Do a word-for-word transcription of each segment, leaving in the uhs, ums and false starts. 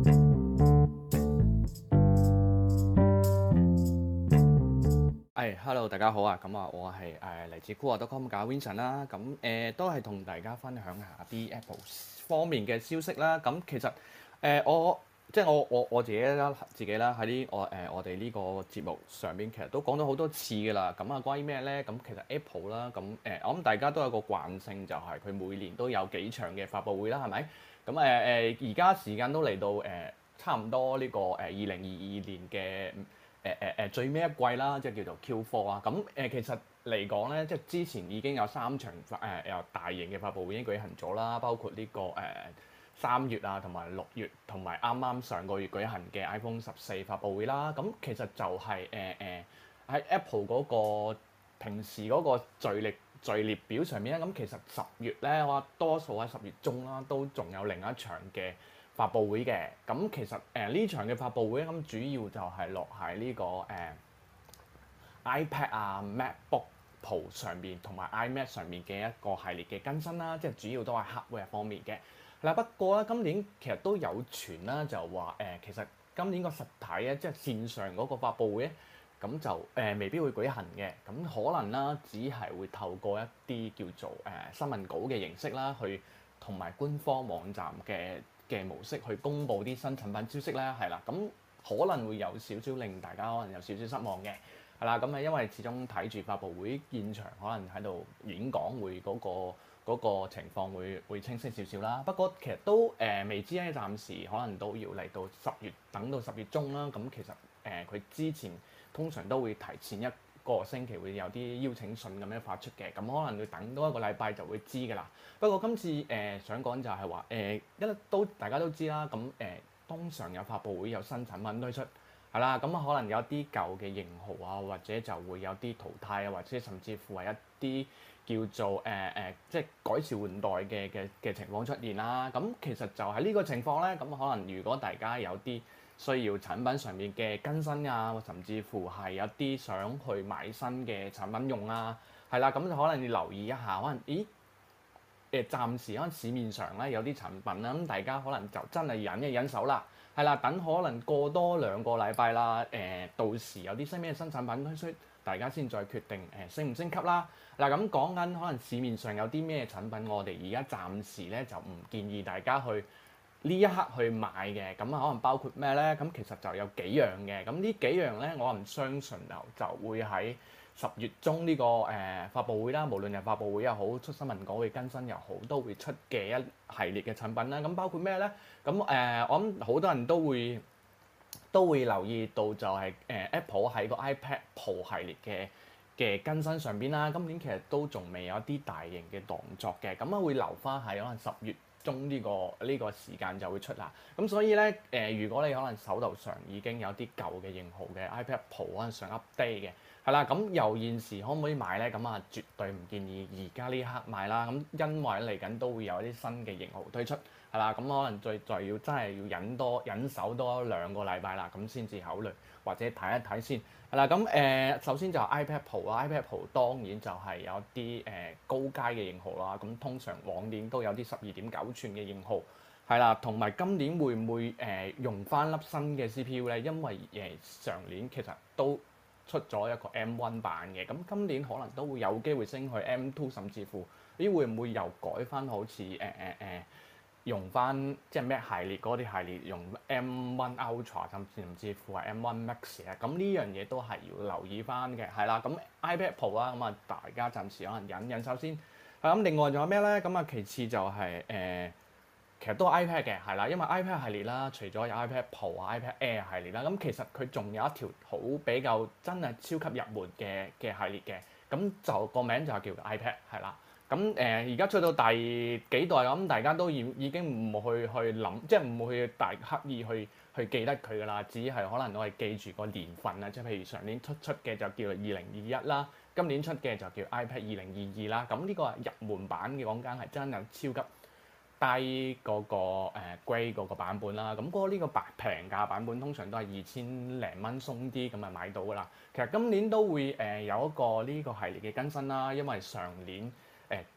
係，hello，大家好啊！咁啊，我係誒嚟自酷我 .com 嘅 Vincent 啦。咁誒、呃、都係同大家分享下啲 Apple 方面嘅消息啦。咁其實誒、呃、我即係我我我自己啦，自己啦喺啲我誒、呃、我哋呢個節目上邊，其實都講咗好多次㗎啦。咁啊，關於咩咧？咁其實 Apple 啦，咁誒、呃、我諗大家都有個慣性，就係佢每年都有幾場嘅發佈會啦，係咪？咁誒誒而家時間都嚟到誒、呃、差唔多呢、這個誒二零二二年嘅。誒誒誒最尾一季啦，即係叫做 Q 四啊。咁誒、呃、其實嚟講咧，即係之前已經有三場誒由、呃、大型嘅發佈會已經舉行咗啦，包括呢、這個誒三、呃、月啊，同埋六月，同埋啱啱上個月舉行嘅 iPhone 十四發佈會啦。咁其實就係誒誒喺 Apple 嗰個平時嗰個序列序列表上面咧，咁其實十月咧，我多數喺十月中啦，都仲有另一場嘅發佈會嘅。咁其實誒呢、呃、場嘅發佈會咁主要就係落喺呢個誒、呃、iPad 啊、MacBook Pro 上面同埋 iMac 上面嘅一個系列嘅更新啦，即係主要都係 hardware 方面嘅。嗱不過咧，今年其實都有傳啦，就話誒、呃、其實今年個實體咧，即係線上嗰個發佈會咧，咁就誒、呃、未必會舉行嘅。咁可能啦，只係會透過一啲叫做誒、呃、新聞稿嘅形式啦，去同埋官方網站嘅嘅模式去公布啲新產品消息啦，係啦，咁可能會有少少令大家可能有少少失望嘅，係啦，咁啊因為始終睇住發佈會現場可能喺度演講會嗰、嗰個嗰個情況會會清晰少少啦。不過其實都誒、呃、未知咧，暫時可能都要嚟到十月，等到十月中啦。咁其實誒佢、呃、之前通常都會提前一個星期會有啲邀請信咁樣發出嘅，咁可能要等多一個禮拜就會知㗎啦。不過今次誒、呃、想講就係話誒，因為都大家都知啦，咁誒、呃、通常有發佈會有新產品推出，係啦，咁可能有啲舊嘅型號啊，或者就會有啲淘汰啊，或者甚至乎係一啲叫做誒誒、呃呃，即係改朝換代嘅嘅嘅情況出現啦。咁其實就係呢個情況咧，咁可能如果大家有啲需要產品上面嘅更新啊，甚至乎係有啲想去買新嘅產品用啊，係啦，咁就可能要留意一下，可能咦誒暫時可能市面上咧有啲產品啦，咁大家可能就真係忍一忍手啦，係啦，等可能過多兩個禮拜啦，誒、呃、到時有啲新咩新產品推出，大家先再決定誒、呃、升唔升級啦。嗱咁講緊可能市面上有啲咩產品，我哋而家暫時咧就唔建議大家去呢一刻去買嘅，咁啊可能包括咩咧？咁其實就有幾樣嘅，咁呢幾樣咧我唔相信就就會喺十月中呢、這個誒、呃、發佈會啦，無論係發佈會又好，出新聞稿嘅更新又好，都會出嘅一系列嘅產品啦。咁包括咩咧？咁誒、呃、我諗好多人都會都會留意到就係、是、誒、呃、Apple 喺個 iPad Pro 系列嘅嘅更新上邊啦。今年其實都仲未有一啲大型嘅動作嘅，咁啊會留翻喺可能十月中呢、這個呢、這個時間就會出啦。咁所以咧誒、呃，如果你可能手頭上已經有啲舊嘅型號嘅 iPad Pro 可能想 update 嘅，係啦，咁由現時可唔可以買咧？咁啊，絕對唔建議而家呢刻買啦。咁因為嚟緊都會有啲新嘅型號推出，係啦，咁可能最再要真係要忍多忍手多兩個禮拜啦，咁先至考慮或者睇一睇先。係啦，咁誒、呃、首先就 iPad Pro 啦，iPad Pro 當然就係有啲誒、呃、高階嘅型號啦。咁通常往年都有啲十二點九寸嘅型號，係啦，同埋今年會唔會誒、呃、用翻粒新嘅 C P U 咧？因為誒、呃、上年其實都出咗一個 M 一 版嘅，咁今年可能都會有機會升去 M 二，甚至乎咦會唔會又改翻好似誒誒誒用翻即係咩系列嗰啲系列用 M 一 Ultra， 甚至甚至乎係 M 一 Max 啊？咁呢樣嘢都係要留意翻嘅，係啦。咁 iPad Pro 啦，咁啊大家暫時可能忍忍手先。咁另外仲有咩咧？咁啊其次就係、是、誒。呃其實都係 iPad 嘅，係啦，因為 iPad 系列啦，除咗有 iPad Pro 啊、iPad Air 系列啦，咁其實佢仲有一條好比較真係超級入門嘅嘅系列嘅，咁就個名就係叫 iPad 係啦。咁誒而家出到第幾代咁，大家都已已經唔會去去諗，即係唔會去大刻意去去記得佢噶啦，只係可能我係記住個年份啊，即係譬如上年出出嘅就叫做二零二一啦，今年出嘅就叫 iPad 二零二二啦。咁呢個係入門版嘅講緊係真係超級低嗰、那個誒 grade 嗰個版本啦，咁嗰個呢個白平價版本通常都係二千零蚊鬆啲咁就買到㗎啦。其實今年都會誒、呃、有一個呢個系列嘅更新啦，因為上年誒、呃、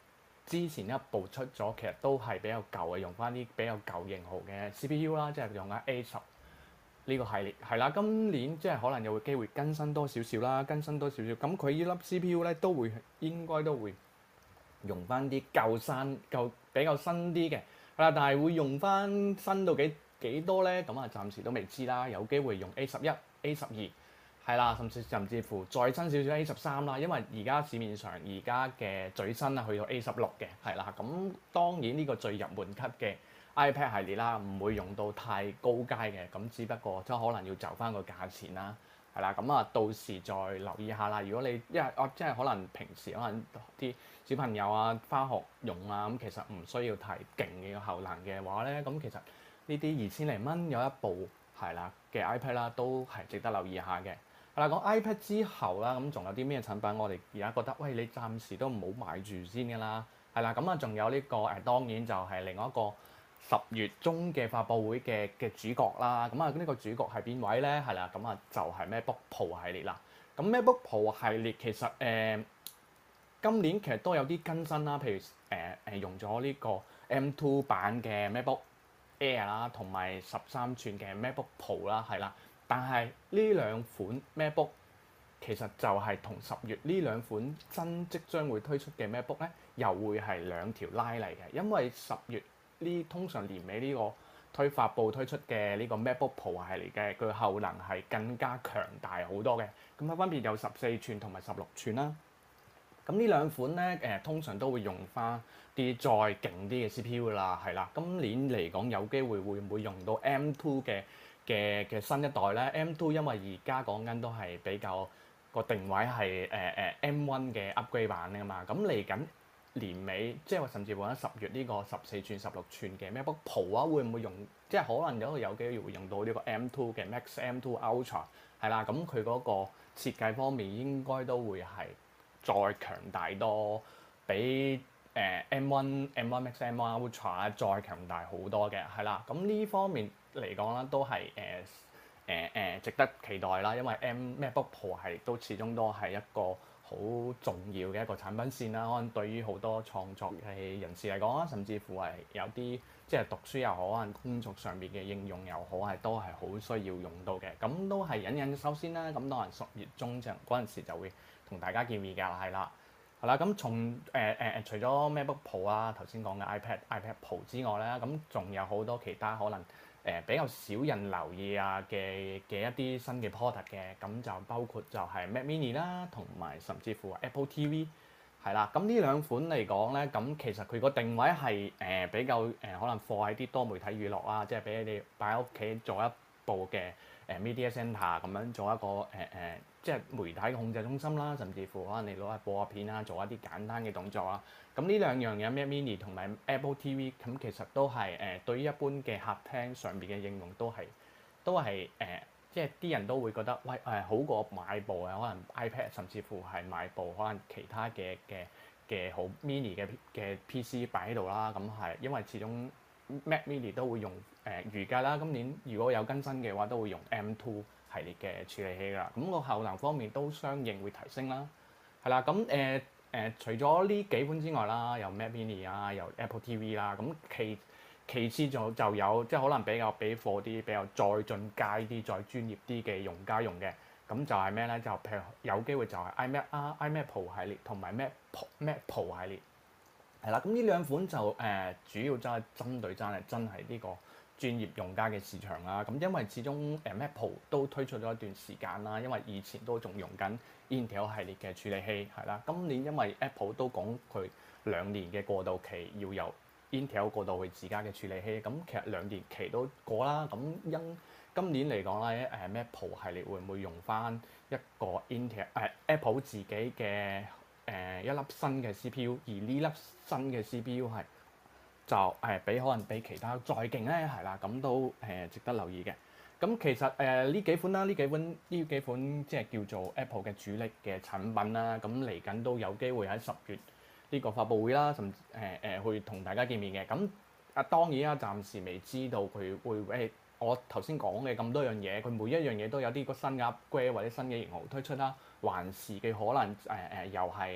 之前一部出咗，其實都係比較舊嘅，用翻啲比較舊型號嘅 C P U 啦，即係用緊 A 十呢個系列係啦。今年即係可能有會機會更新多少少啦，更新多少少。咁佢呢粒 C P U 咧都會應該都會用翻啲舊新舊比較新啲嘅係啦，但係會用翻新到幾幾多咧？咁啊暫時都未知啦。有機會用 A 十一、A 十二。係啦，甚至甚至乎再新少少 A 十三啦，因為而家市面上而家嘅最新啊去到 A 十六嘅，係啦，咁當然呢個最入門級嘅 iPad 系列啦，唔會用到太高階嘅，咁只不過即係可能要就翻個價錢啦，係啦，咁啊到時再留意下啦。如果你因為哦即係可能平時可能啲小朋友啊返學用啊，咁其實唔需要太勁嘅後能嘅話咧，咁其實呢啲二千零蚊有一部係啦嘅 iPad 啦，都係值得留意下嘅。係啦，講 iPad 之後啦，咁仲有啲咩產品我哋而家覺得，喂，你暫時都唔好買住先㗎啦。係啦，咁啊仲有呢、這個誒、呃，當然就係另外一個十月中嘅發佈會嘅嘅主角啦。咁啊呢個主角係邊位咧？係啦，咁啊就係 MacBook Pro 系列啦。咁 MacBook Pro 系列其實誒、呃、今年其實都有啲更新啦，譬如誒誒、呃、用咗呢個 M 二 版嘅 MacBook Air 啦，同埋十三寸嘅 MacBook Pro 啦，係啦。但係呢兩款 MacBook 其實就係同十月呢兩款新即將會推出嘅 MacBook 咧，又會係兩條拉嚟嘅。因為十月呢通常年尾呢個推發布推出嘅呢個 MacBook Pro 系列嘅，佢後能係更加強大好多嘅。咁佢分別有十四寸同埋十六寸啦。咁呢兩款咧誒、呃，通常都會用翻啲再勁啲嘅 C P U 啦，係啦。今年嚟講有機會會唔會用到 M 二 嘅？嘅嘅新一代咧 M 二 因為而家講緊都係比較個定位係誒誒 M 一 嘅 upgrade 版㗎嘛，咁嚟緊年尾即係話甚至乎喺十月呢個十四寸、十六寸嘅 MacBook Pro 啊，會唔會用即係可能有個有機會會用到呢個 M 二嘅 Max M 二 Ultra 係啦，咁佢嗰個設計方面應該都會係再強大多，比誒、呃、M 一 M 一 Max M 一 Ultra 再強大好多嘅係啦，咁呢方面嚟講啦，都係誒誒誒值得期待啦，因為 M MacBook Pro 係都始終都係一個好重要嘅一個產品線啦。可能對於好多創作嘅人士嚟講啦，甚至乎係有啲即係讀書又好，可能工作上面嘅應用又好，係都係好需要用到嘅。咁都係隱隱首先啦。咁當然十月中就嗰陣時就會同大家見面㗎，係啦。係啦，咁從誒誒誒除咗 MacBook Pro 啊，頭先講嘅 iPad iPad Pro 之外咧，咁仲有好多其他可能誒、呃、比較少人留意啊嘅嘅一啲新嘅 product 嘅，咁就包括就係 Mac Mini 啦，同埋甚至乎 Apple T V 係啦。咁呢兩款嚟講咧，咁其實佢個定位係誒、呃、比較誒、呃、可能放喺啲多媒體娛樂啊，即係俾你哋擺喺屋企做一部嘅誒 Media Center 咁樣做一個誒誒。呃呃即係媒體嘅控制中心啦，甚至乎可能你攞嚟播下片啦，做一啲簡單嘅動作啊。咁呢兩樣嘢 Mac Mini 同埋 Apple T V，咁其實都係誒、呃、對於一般嘅客廳上邊嘅應用都係都係誒、呃，即係啲人都會覺得喂誒、呃、好過買部嘅可能 iPad，甚至乎係買部可能其他嘅嘅嘅好 mini 嘅嘅 P C 擺喺度啦。咁係因為始終 Mac Mini 都會用誒預計啦，今年如果有更新嘅話，都會用 M 二系列嘅處理器啦，咁個後能方面都相應會提升啦，係啦，咁誒誒除咗呢幾款之外啦，有 Mac Mini 啊，有 Apple T V 啦，咁其其次就就有即係可能比較俾貨啲比較再進階啲、再專業啲嘅用家用嘅，咁就係咩咧？就譬如有機會就係 iMac 啊、iMac Pro 系列同埋 Mac Mac Pro 系列，係啦，咁呢兩款就誒、呃、主要真係針對真係真係呢個專業用家嘅市場啦，咁因為始終誒 Mac Pro 都推出咗一段時間啦，因為以前都仲用緊 Intel 系列嘅處理器，係啦。今年因為 Apple 都講佢兩年嘅過渡期要由 Intel 過渡去自家嘅處理器，咁其實兩年期都過啦。咁因今年嚟講咧，誒 Mac Pro 系列會唔會用翻一個 Intel 誒、呃、Apple 自己嘅誒、呃、一粒新嘅 C P U，而呢粒新嘅 C P U 係就誒、呃、比可能比其他再勁咧，係啦，咁都誒、呃、值得留意嘅。咁其實誒呢、呃、幾款啦，呢幾款呢幾款即係叫做 Apple 嘅主力嘅產品啦，咁嚟緊都有機會喺十月呢個發布會啦，甚至誒誒去同大家見面嘅。咁啊當然啦，暫時未知道佢會誒、欸、我頭先講嘅咁多樣嘢，佢每一樣嘢都有啲個新嘅 upgrade 或者新嘅型號推出啦，還是嘅可能誒誒、呃、又係。誒、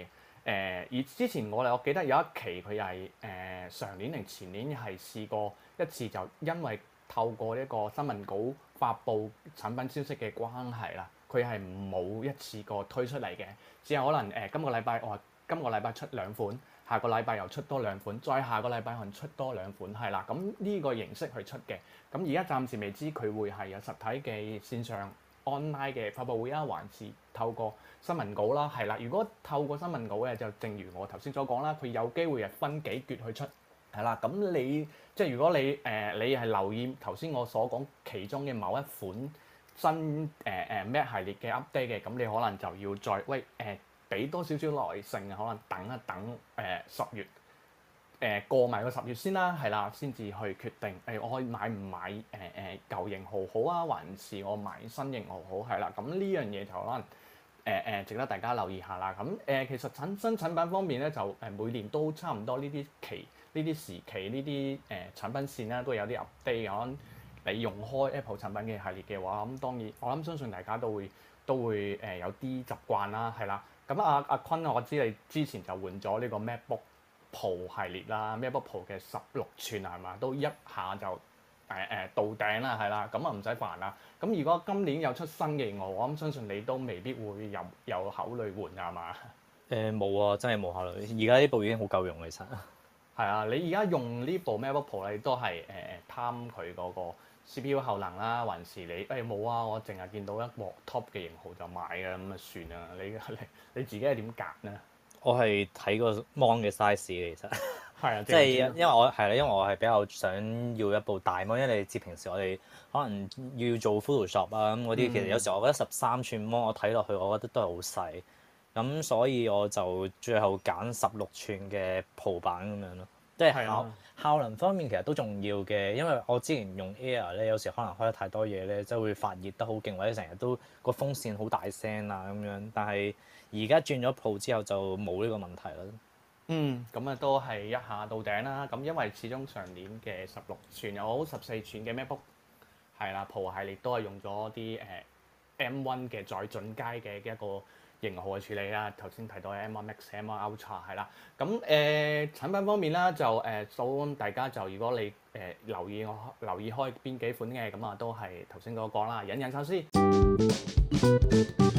誒而之前我哋我記得有一期佢係誒上年定前年係試過一次，就因為透過一個新聞稿發布產品消息嘅關係啦，佢係冇一次過推出嚟嘅，只係可能誒、呃、今個禮拜我今個禮拜出兩款，下個禮拜又出多兩款，再下個禮拜可能出多兩款，係啦，咁呢個形式去出嘅。咁而家暫時未知佢會係有實體嘅線上 online 嘅發佈會啊，還是透過新聞稿啦，係啦。如果透過新聞稿嘅，就正如我頭先所講啦，佢有機會係分幾橛去出，係啦。咁你即係如果你誒、呃、你係留意頭先我所講其中嘅某一款新誒誒 Mac 系列嘅 update 嘅，咁你可能就要再喂誒俾、呃、多少少耐性啊，可能等一等誒十、呃、月。誒、呃、過埋個十月先啦，係啦，先至去決定誒、呃、我可以買唔買誒誒、呃、舊型號好啊，還是我買新型號好，係啦。咁呢樣嘢就可能誒誒、呃、值得大家留意下啦。咁誒、呃、其實產新產品方面咧，就誒每年都差唔多呢啲期呢啲時期呢啲誒產品線啦，都有啲 update。可能你用開 Apple 產品嘅系列嘅話，咁當然我諗相信大家都會都會誒、呃、有啲習慣啦，係啦。咁阿阿坤，我知你之前就換咗呢個 MacBook Pro 系列啦 ，MacBook Pro 嘅十六寸係嘛，都一下就誒誒、呃、到頂啦，係啦，咁啊唔使煩啦。咁如果今年有出新嘅型號，我諗相信你都未必會有有考慮換㗎係嘛？ 誒冇、呃、啊，真係冇考慮。而家呢部已經好夠用其實。係啊，你而家用呢部 MacBook Pro 你都係誒誒貪佢嗰個 C P U 後能啦，還是你誒冇、哎、啊？我淨係見到一個 top 嘅型號就買㗎，咁啊算啦。你你你自己係點揀呢？ 我係睇個 mon 嘅 size 其實， 係啊， 即係因為我係啦，因為我係比較想要一部大 mon，因為你知平時我哋可能要做 Photoshop 啊咁嗰啲，嗯、其實有時候我覺得十三寸 mon 我睇落去，我覺得都係好細，咁所以我就最後揀十六寸嘅 Pro 版咁樣咯。即係效效能方面其實都重要嘅，因為我之前用 Air 咧，有時可能開得太多嘢咧，即係會發熱得好勁，或者成日都個風扇好大聲啊咁樣。但係而家轉咗 Pro 之後就冇呢個問題啦。 嗯，咁啊都係一下到頂啦。咁因為始終上年嘅十六寸又好十四寸嘅 MacBook 係啦 Pro 系列都係用咗啲誒 M 一嘅再進階嘅一個型號嘅處理啦，頭先提到嘅 M 一 Max、M 一 Ultra 係啦，咁誒、呃、產品方面啦，就誒數、呃、大家就如果你誒、呃、留意我留意開邊幾款嘅，咁啊都係頭先嗰個講啦，隱隱手先。